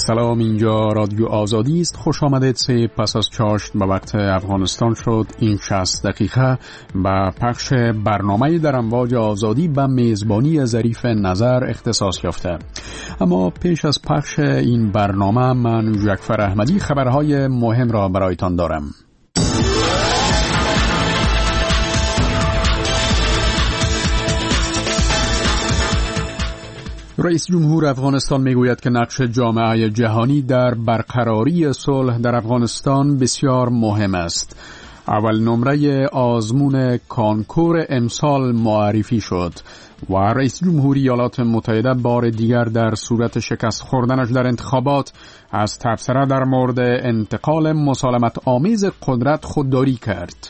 سلام، اینجا رادیو آزادی است. خوش آمدید. سه پس از چاشت به وقت افغانستان شد. این 60 دقیقه با پخش برنامه در امواج آزادی به میزبانی ظریف نظر اختصاص یافته. اما پیش از پخش این برنامه من جعفر احمدی خبرهای مهم را برایتان دارم. رئیس جمهور افغانستان میگوید که نقش جامعه جهانی در برقراری صلح در افغانستان بسیار مهم است. اول نمره آزمون کانکور امسال معرفی شد و رئیس جمهوری ایالات متحده بار دیگر در صورت شکست خوردنش در انتخابات از تبصره در مورد انتقال مسالمت آمیز قدرت خودداری کرد.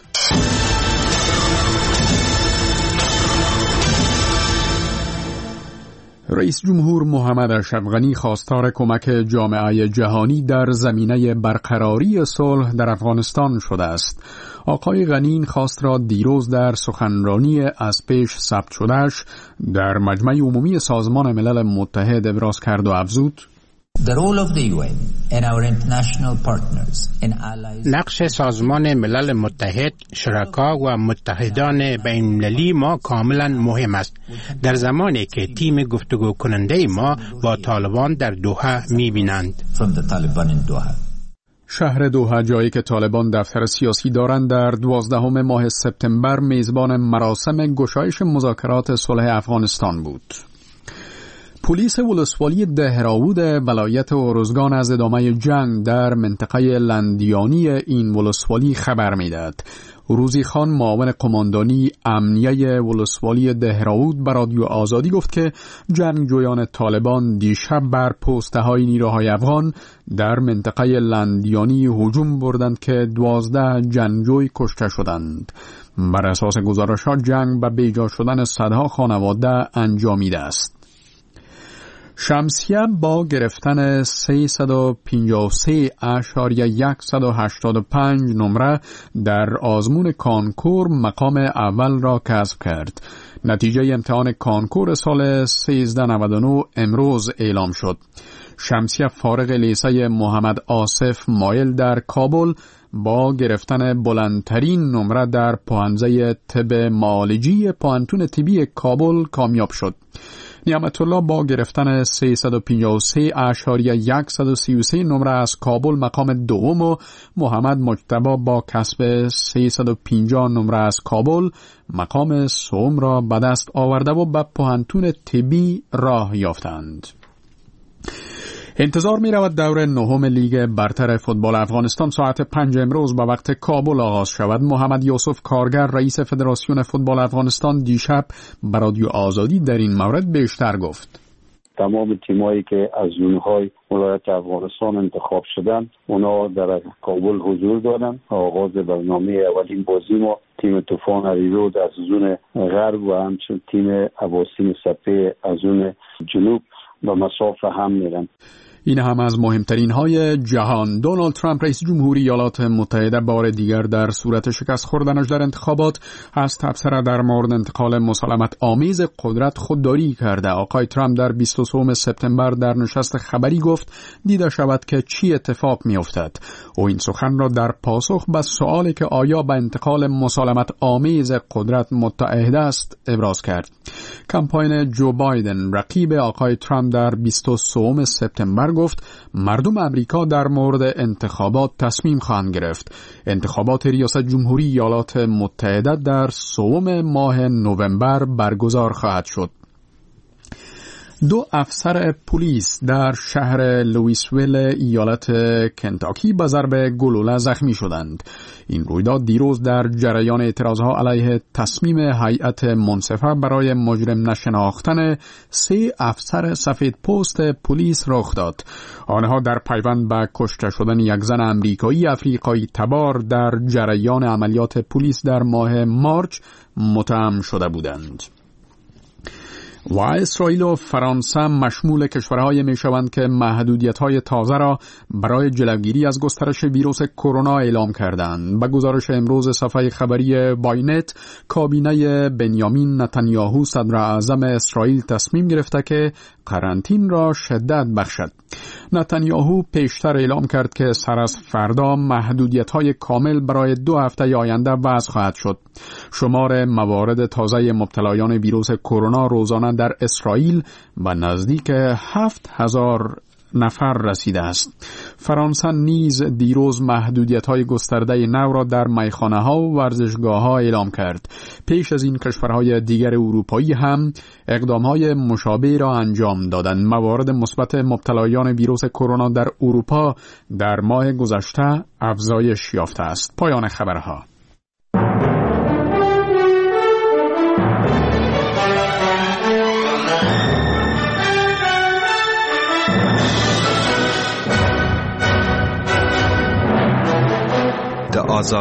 رئیس جمهور محمد اشرف غنی خواستار کمک جامعه جهانی در زمینه برقراری صلح در افغانستان شده است. آقای غنی این خواست را دیروز در سخنرانی از پیش ثبت شده‌اش در مجمع عمومی سازمان ملل متحد ابراز کرد و افزود: نقش سازمان ملل متحد، شرکا و متحدان بین‌المللی ما کاملا مهم است. در زمانی که تیم گفتگو کننده ما با طالبان در دوحه می‌بینند. شهر دوحه، جایی که طالبان دفتر سیاسی دارند، در 12 ماه سپتامبر میزبان مراسم گشایش مذاکرات صلح افغانستان بود. پلیس ولسوالی دهراود ولایت ارزگان از ادامه جنگ در منطقه لندیانی این ولسوالی خبر می‌دهد. روزی خان، معاون قماندانی امنیه ولسوالی دهراود، به رادیو آزادی گفت که جنگجویان طالبان دیشب بر پسته‌های نیروهای افغان در منطقه لندیانی هجوم بردند که 12 جنگجوی کشته شدند. بر اساس گزارش‌ها جنگ به بیجا شدن صدها خانواده انجامیده است. شمسیه با گرفتن 353.185 نمره در آزمون کانکور مقام اول را کسب کرد. نتیجه امتحان کانکور سال 1399 امروز اعلام شد. شمسیه فارغ لیسه محمد آصف مایل در کابل با گرفتن بلندترین نمره در پوهنځی طب معالجی پوهنتون طبی کابل کامیاب شد. نعمت الله با گرفتن 353.133 نمره از کابل مقام دوم و محمد مجتبی با کسب 350 نمره از کابل مقام سوم را به دست آورده و به پوهنتون طبی راه یافتند. انتظار می رود دور نهم لیگ برتر فوتبال افغانستان ساعت 5 امروز به وقت کابل آغاز شود. محمد یوسف کارگر، رئیس فدراسیون فوتبال افغانستان، دیشب به رادیو آزادی در این مورد بیشتر گفت. تمام تیمایی که از زونهای ولایت افغانستان انتخاب شدن اونا در کابل حضور دارن. آغاز برنامه اولین بازی ما تیم طوفان اریرود از زون غرب و همچنین تیم اباسین سپه از زون جنوب با مسافه هم میرن. این هم از مهمترین های جهان. دونالد ترامپ، رئیس جمهوری ایالات متحده، بار دیگر در صورت شکست خوردنش در انتخابات از تبصره در مورد انتقال مسالمت آمیز قدرت خودداری کرده. آقای ترامپ در 23 سپتامبر در نشست خبری گفت دیده شود که چی اتفاق می افتد. او این سخن را در پاسخ به سوالی که آیا به انتقال مسالمت آمیز قدرت متعهد است ابراز کرد. کمپاین جو بایدن، رقیب آقای ترامپ، در 23 سپتامبر گفت مردم امریکا در مورد انتخابات تصمیم خواهند گرفت. انتخابات ریاست جمهوری ایالات متحده در 3 ماه نوامبر برگزار خواهد شد. 2 افسر پلیس در شهر لوئیسویل ایالت کنتاکی به ضرب گلوله زخمی شدند. این رویداد دیروز در جریان اعتراضها علیه تصمیم هیئت منصفه برای مجرم نشناختن 3 افسر سفیدپوست پلیس رخ داد. آنها در پیوند به کشته شدن یک زن امریکایی افریقایی تبار در جریان عملیات پلیس در ماه مارچ متهم شده بودند. و اسرائیل و فرانسه مشمول کشورهای میشوند که محدودیت‌های تازه را برای جلوگیری از گسترش ویروس کرونا اعلام کردند. به گزارش امروز صفحه خبری باینت، کابینه بنیامین نتانیاهو صدر اعظم اسرائیل تصمیم گرفته که قرنطین را شدت بخشد. نتانیاهو پیشتر اعلام کرد که سر از فردا محدودیت‌های کامل برای 2 هفته آینده وضع خواهد شد. شمار موارد تازه مبتلایان ویروس کرونا روزانه در اسرائیل به نزدیک 7,000 نفر رسیده است. فرانسه نیز دیروز محدودیت‌های گسترده نو را در میخانه‌ها و ورزشگاه‌ها اعلام کرد. پیش از این کشورهای دیگر اروپایی هم اقدام‌های مشابه را انجام دادند. موارد مثبت مبتلایان ویروس کرونا در اروپا در ماه گذشته افزایش یافته است. پایان خبرها.